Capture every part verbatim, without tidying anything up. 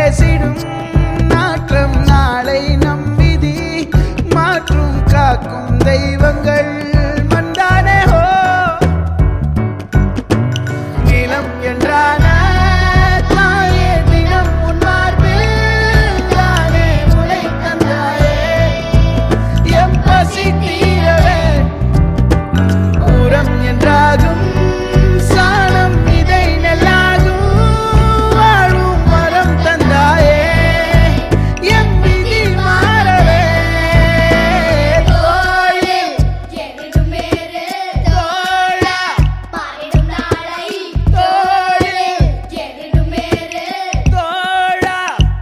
பேசிடும் நாற்றம் நாளை நம் விதி மாற்றும் காக்கும் தெய்வங்கள் மண்டானே ஹோ நிலம் என்றான தாயே தினம் உன் மார்பில் தானே முளை தந்தாயே எம் பசி தீரவே உரம் என்றாகும் சாணம் இதை நெல்லாகும் வாழும் மரம் தந்தாயே எம் விதி மாறவே தோளில் எரிடும் மேரு தோளா பாரிடும் நாளை தோளில் எரிடும் மேரு தோளா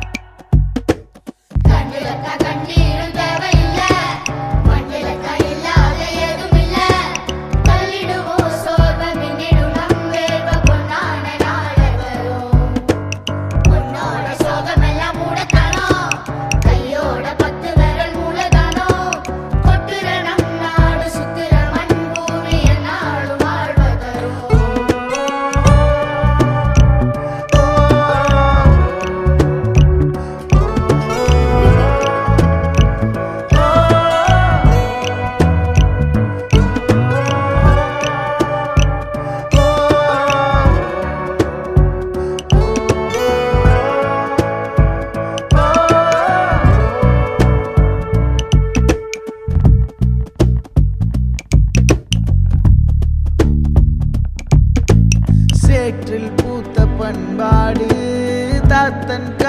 கண்ணிலக்கா கண்ணீரும் தேவையில்ல மண்ணிலக்கா இல்லாத ஏதும் இல்ல தள்ளிடுவோம் சோர்வ மின்னிடும் நம் வேர்வ பொன்னான நாளை வரும் உன்னோட சோகமெல்லாம் மூடத்தானோ கையோட பத்து விரல் மூலதானோ கொட்டுற நம் நாடு சுத்துற மண் பூமி என்னாலும் வாழ்வ தரும் சேற்றில் பூத்த பண்பாடு தாத்தன்